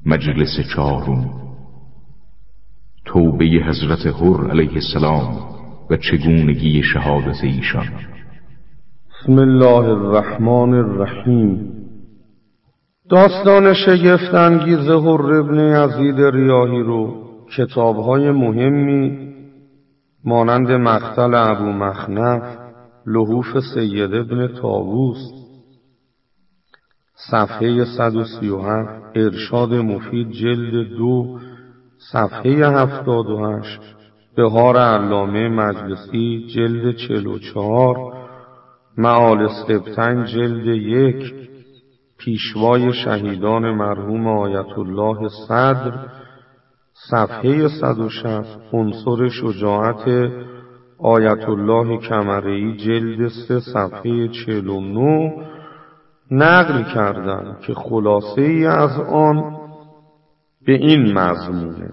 مجلس چهارم. توبه حضرت حر علیه السلام و چگونگی شهادت ایشان. بسم الله الرحمن الرحیم. داستان شگفت انگیز حر ابن یزید ریاحی رو کتاب‌های مهمی مانند مقتل ابو مخنف، لحوف سید ابن طاووس، صفحه 137، ارشاد مفید جلد 2 صفحه 78، بهار علامه مجلسی جلد 44، معال استبطن جلد 1، پیشوای شهیدان مرحوم آیت الله صدر صفحه 160، عنصر شجاعت آیت الله کمرئی جلد 3 صفحه 49 نقل کردند که خلاصه ای از آن به این مضمونه: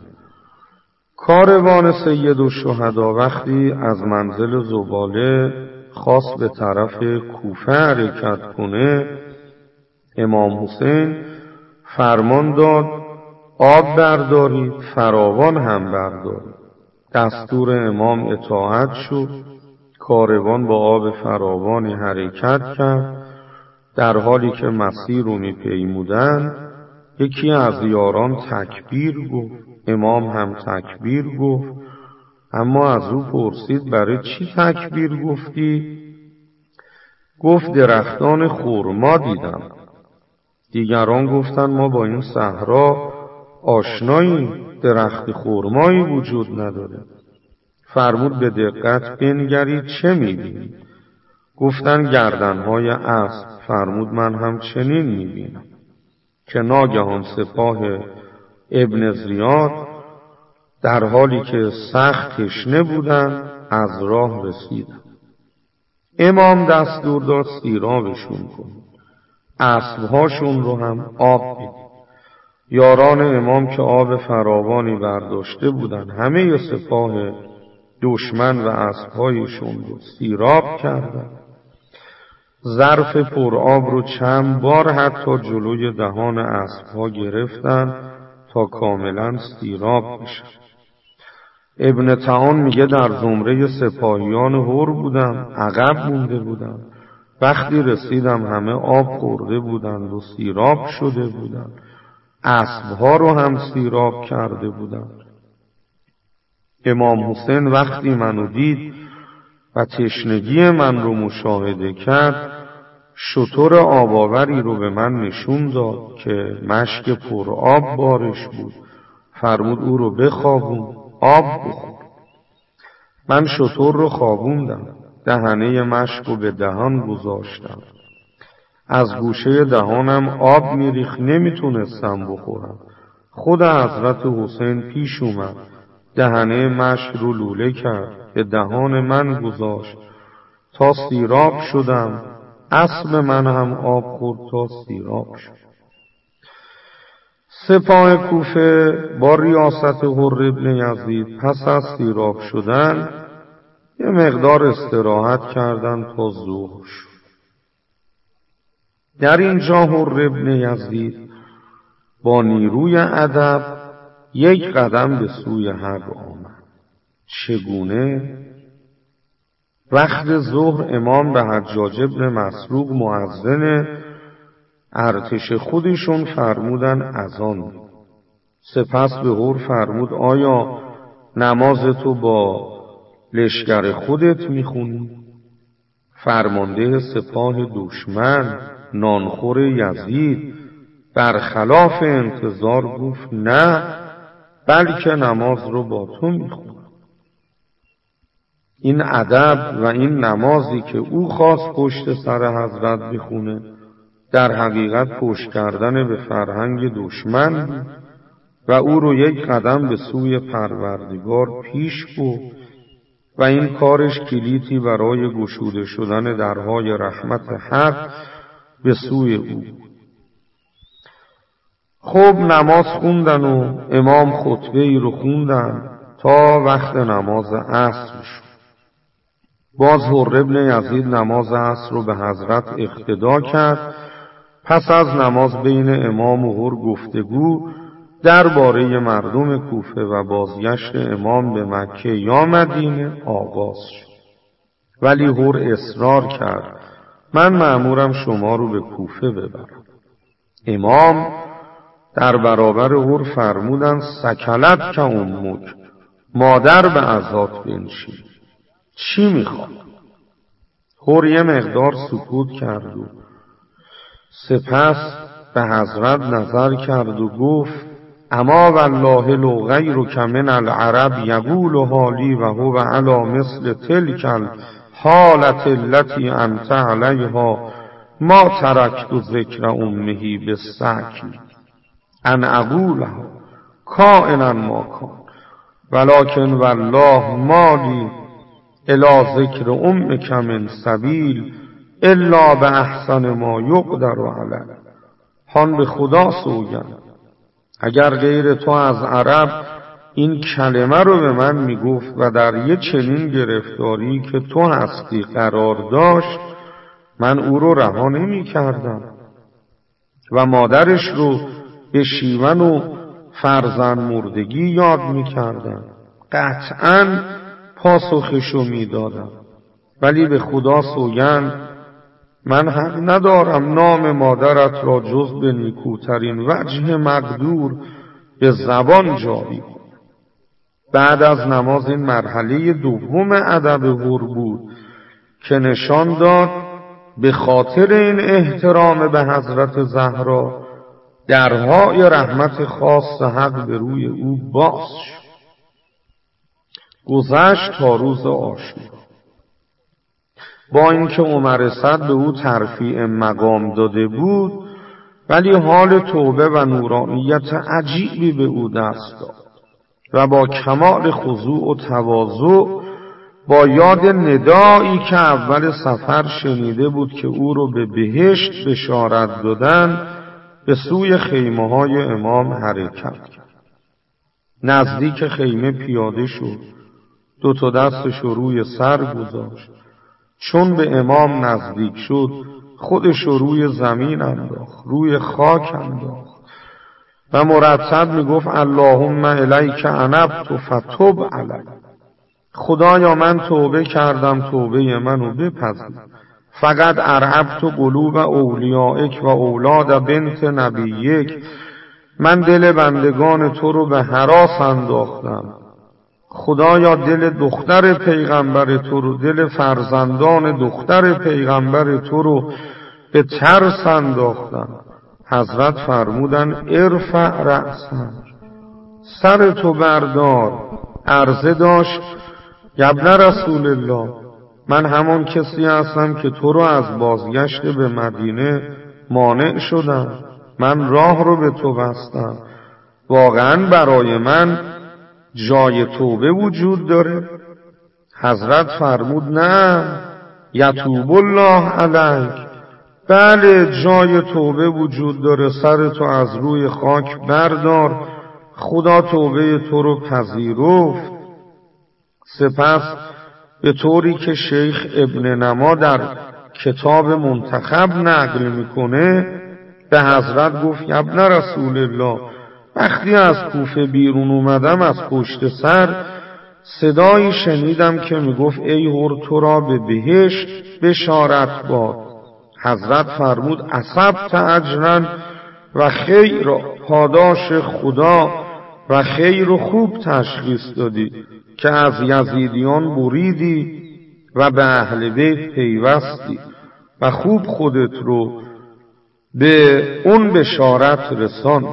کاروان سید الشهدا وقتی از منزل زباله خواست به طرف کوفه حرکت کنه، امام حسین فرمان داد آب بردارید، فراوان هم بردارید. دستور امام اطاعت شد. کاروان با آب فراوانی حرکت کرد. در حالی که مسیر رو می‌پیمودند، یکی از یاران تکبیر گفت. امام هم تکبیر گفت. اما از او پرسید برای چی تکبیر گفتی؟ گفت درختان خرما دیدم. دیگران گفتند ما با این صحرا آشناییم، درخت خرمایی وجود نداره. فرمود به دقت بنگرید چه می‌بینید؟ گفتند گردنهای اسب. فرمود من هم چنین می‌بینم. که ناگهان سپاه ابن زیاد در حالی که سخت تشنه بودند از راه رسیدند. امام دستور داد سیرابشون کنید. اسبهاشون رو هم آب بدید. یاران امام که آب فراوانی برداشته بودند همه سپاه دشمن و اسبهایشون رو سیراب کردند. ظرف پر آب رو چند بار حتی جلوی دهان اسبها گرفتن تا کاملا سیراب بشن. ابن طعان میگه در زمره سپاهیان حر بودم، عقب مونده بودم. وقتی رسیدم همه آب خورده بودند و سیراب شده بودند. اسبها رو هم سیراب کرده بودند. امام حسین وقتی منو دید و تشنگی من رو مشاهده کرد، شتر آباوری رو به من نشون داد که مشک پر آب بارش بود. فرمود او رو بخوابون، آب بخور. من شتر رو خوابوندم، دهنه مشک رو به دهان گذاشتم. از گوشه دهانم آب میریخت، نمیتونستم بخورم. خود حضرت حسین پیش اومد، دهنه مشک رو لوله کرد، به دهان من گذاشت تا سیراب شدم. اسب من هم آب خورد تا سیراب شد. سپاه کوفه با ریاست حر ابن یزید پس از سیراب شدن یه مقدار استراحت کردند تا ظهر شد. در اینجا حر ابن یزید با نیروی ادب یک قدم به سوی حق آمد. چگونه؟ وقت ظهر امام به حجاج ابن مسروق مؤذن ارتش خودشون فرمودن اذان. سپس به حر فرمود آیا نماز تو با لشکر خودت میخونی؟ فرمانده سپاه دشمن نانخور یزید برخلاف انتظار گفت نه، بلکه نماز رو با تو میخونم. این ادب و این نمازی که او خواست پشت سر حضرت بخونه در حقیقت پشت کردن به فرهنگ دشمن بود و او رو یک قدم به سوی پروردگار پیش برد و این کارش کلیدی برای گشوده شدن درهای رحمت حق به سوی او. خب نماز خوندن و امام خطبه ای رو خوندن تا وقت نماز عصر شد. باز حر ابن یزید نماز عصر رو به حضرت اقتدا کرد. پس از نماز بین امام و حر گفتگو درباره مردم کوفه و بازگشت امام به مکه یا مدینه آغاز شد. ولی هر اصرار کرد من مأمورم شما رو به کوفه ببرم. امام در برابر هر فرمودند سکلت که امک، مادر به عزات بنشین، چی میخواد؟ هر یه مقدار سکوت کرد و سپس به حضرت نظر کرد و گفت اما والله لو غیرک من العرب یقول حالی و هو علی مثل تلک الحالة التي انت علیها ما ترکت ذکر امه بالسکن ان اقولها کائنا ما کان ولکن والله مالی الی ذکر امک من سبیل الا به احسن ما یقدر علیه. هان به خدا سوگند اگر غیر تو از عرب این کلمه رو به من میگفت و در یه چنین گرفتاری که تو هستی قرار داشت، من او رو رها نمی کردم و مادرش رو به شیون و فرزند مردگی یاد می کردم. قطعاً پاسخشو می دادم. ولی به خدا سوگند من حق ندارم نام مادرت را جز به نیکوترین وجه مقدور به زبان جاری کنم. بعد از نماز این مرحله دوم ادب هر بود که نشان داد به خاطر این احترام به حضرت زهرا درهای رحمت خاص حق به روی او باز شد. گذشت تا روز عاشورا. با اینکه عمر صد به او ترفیع مقام داده بود، ولی حال توبه و نورانیت عجیبی به او دست داد و با کمال خضوع و تواضع با یاد ندایی که اول سفر شنیده بود که او رو به بهشت بشارت دادن به سوی خیمه های امام حرکت کرد. نزدیک خیمه پیاده شد، دو تا دستش روی سر گذاشت. چون به امام نزدیک شد خودش روی زمین انداخت، روی خاک انداخت و مرتب میگفت اللهم الیک انبت فتب علی. خدایا من توبه کردم، توبه منو بپذیر. فقط ارعبت قلوب اولیائک و اولاد بنت نبیک. من دل بندگان تو رو به هراس انداختم. خدایا دل دختر پیغمبر تو رو، دل فرزندان دختر پیغمبر تو رو به ترس انداختم. حضرت فرمودن ارفع رأسک، سر تو بردار. عرضه داشت ابن رسول الله، من همون کسی هستم که تو رو از بازگشت به مدینه مانع شدم. من راه رو به تو بستم. واقعا برای من جای توبه وجود داره؟ حضرت فرمود نه، یتوب الله علیک. بله جای توبه وجود داره، سر تو از روی خاک بردار، خدا توبه تو رو پذیرفت. سپس به طوری که شیخ ابن نما در کتاب منتخب نقل میکنه به حضرت گفت ابن رسول الله، وقتی از کوفه بیرون اومدم از پشت سر صدایی شنیدم که میگفت ای هر تو را به بهشت بشارت باد. حضرت فرمود اصبت اجرا و خیر، پاداش خدا و خیر و خوب تشخیص دادی که از یزیدیان بریدی و به اهل بیت پیوستی و خوب خودت رو به اون بشارت رسان.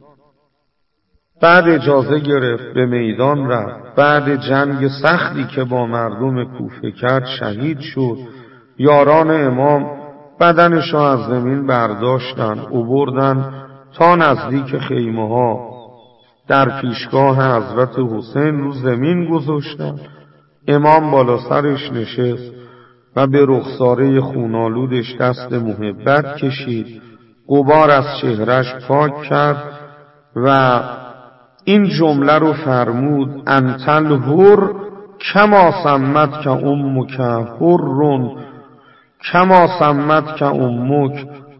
بعد اجازه گرفت، به میدان رفت. بعد جنگ سختی که با مردم کوفه کرد شهید شد. یاران امام بدنش را از زمین برداشتن آوردن تا نزدیک خیمه ها، در پیشگاه حضرت حسین رو زمین گذاشتن. امام بالا سرش نشست و به رخساره خونالودش دست محبت کشید، غبار از چهرش پاک کرد و این جمله رو فرمود انت الحر کما سمت که امک حرون، کما سمت که امک